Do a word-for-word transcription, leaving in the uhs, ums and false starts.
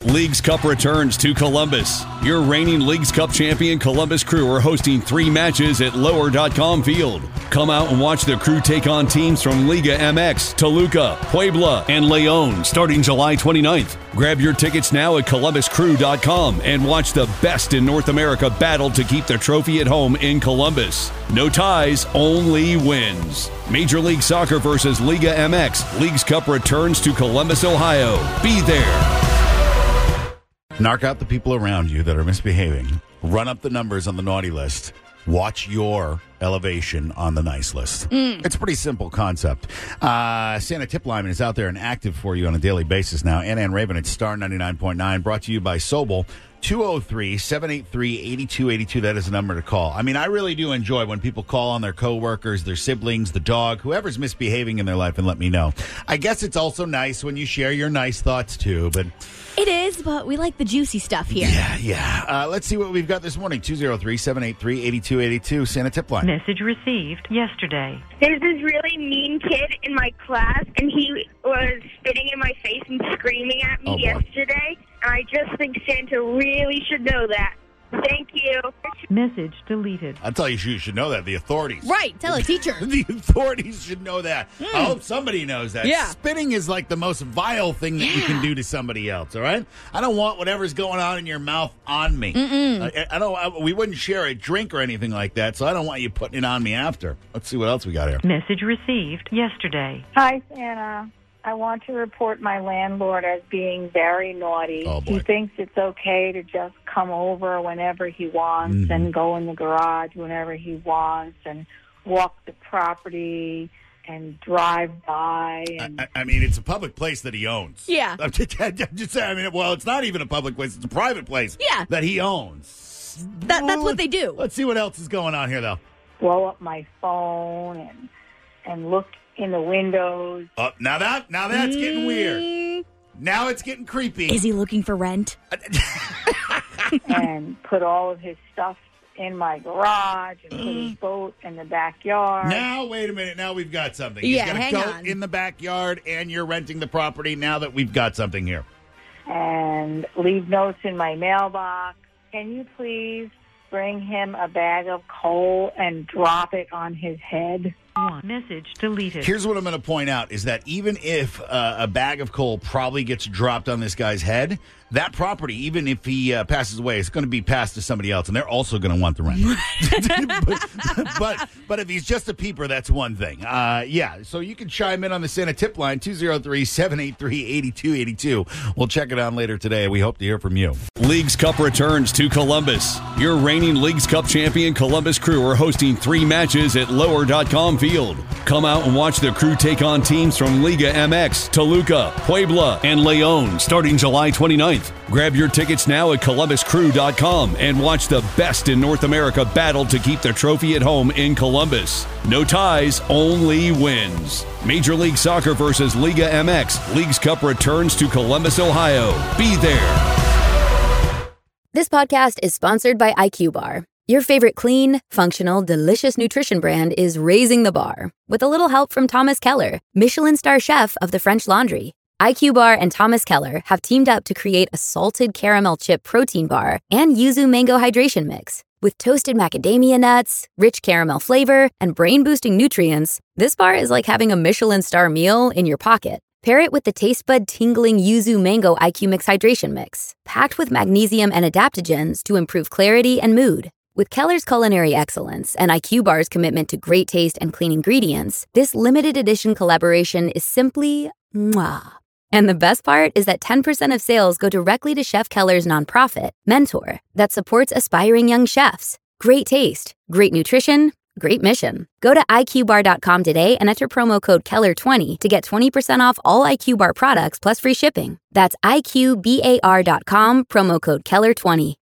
Leagues Cup returns to Columbus. Your reigning Leagues Cup champion Columbus Crew are hosting three matches at lower dot com Field. Come out and watch the Crew take on teams from Liga M X, Toluca, Puebla, and Leon starting July twenty-ninth. Grab your tickets now at columbus crew dot com and watch the best in North America battle to keep the trophy at home in Columbus. No ties, only wins. Major League Soccer versus Liga M X. Leagues Cup returns to Columbus, Ohio. Be there. Narc out the people around you that are misbehaving. Run up the numbers on the naughty list. Watch your elevation on the nice list. Mm. It's a pretty simple concept. Uh, Santa Tip Lineman is out there and active for you on a daily basis now. Anna and Raven at Star ninety-nine point nine, brought to you by Sobel. two oh three, seven eight three, eight two eight two. That is the number to call. I mean, I really do enjoy when people call on their coworkers, their siblings, the dog, whoever's misbehaving in their life, and let me know. I guess it's also nice when you share your nice thoughts, too, but... It is, but we like the juicy stuff here. Yeah, yeah. Uh, let's see what we've got this morning. two oh three, seven eight three, eight two eight two, Santa Tip Line. Message received yesterday. There's this really mean kid in my class, and he was spitting in my face and screaming at me oh, yesterday. And I just think Santa really should know that. Thank you. Message deleted. I'll tell you, you should know that. The authorities. Right. Tell a teacher. The authorities should know that. Mm. I hope somebody knows that. Yeah. Spitting is like the most vile thing that yeah. you can do to somebody else, all right? I don't want whatever's going on in your mouth on me. I, I don't. I, we wouldn't share a drink or anything like that, so I don't want you putting it on me after. Let's see what else we got here. Message received yesterday. Hi, Santa. I want to report my landlord as being very naughty. Oh, boy. He thinks it's okay to just come over whenever he wants mm-hmm. and go in the garage whenever he wants and walk the property and drive by. And I, I mean, it's a public place that he owns. Yeah. I'm just, I'm just saying, I mean, well, it's not even a public place. It's a private place yeah. that he owns. That, that's what they do. Let's see what else is going on here, though. Blow up my phone and and look in the windows. Oh, now that now that's mm. getting weird. Now it's getting creepy. Is he looking for rent? And put all of his stuff in my garage and put his boat in the backyard. Now, wait a minute. Now we've got something. Yeah, He's got hang a goat on. in the backyard, and you're renting the property. Now that we've got something here. And leave notes in my mailbox. Can you please bring him a bag of coal and drop it on his head? One. Message deleted. Here's what I'm going to point out is that even if uh, a bag of coal probably gets dropped on this guy's head, that property, even if he uh, passes away, is going to be passed to somebody else, and they're also going to want the rent. but, but but if he's just a peeper, that's one thing. Uh, yeah, so you can chime in on the Santa Tip Line, two oh three, seven eight three, eight two eight two. We'll check it on later today. We hope to hear from you. Leagues Cup returns to Columbus. Your reigning Leagues Cup champion Columbus Crew are hosting three matches at lower dot com Field. Come out and watch the Crew take on teams from Liga M X, Toluca, Puebla, and Leon starting July twenty-ninth. Grab your tickets now at columbus crew dot com and watch the best in North America battle to keep the trophy at home in Columbus. No ties, only wins. Major League Soccer versus Liga M X. Leagues Cup returns to Columbus, Ohio. Be there. This podcast is sponsored by I Q Bar. Your favorite clean, functional, delicious nutrition brand is raising the bar with a little help from Thomas Keller, Michelin star chef of the French Laundry. I Q Bar and Thomas Keller have teamed up to create a salted caramel chip protein bar and yuzu mango hydration mix. With toasted macadamia nuts, rich caramel flavor, and brain-boosting nutrients, this bar is like having a Michelin star meal in your pocket. Pair it with the taste bud tingling yuzu mango I Q Mix hydration mix, packed with magnesium and adaptogens to improve clarity and mood. With Keller's culinary excellence and I Q Bar's commitment to great taste and clean ingredients, this limited edition collaboration is simply mwah. And the best part is that ten percent of sales go directly to Chef Keller's nonprofit, Mentor, that supports aspiring young chefs. Great taste, great nutrition, great mission. Go to I Q bar dot com today and enter promo code Keller twenty to get twenty percent off all I Q Bar products plus free shipping. That's I Q bar dot com, promo code Keller twenty.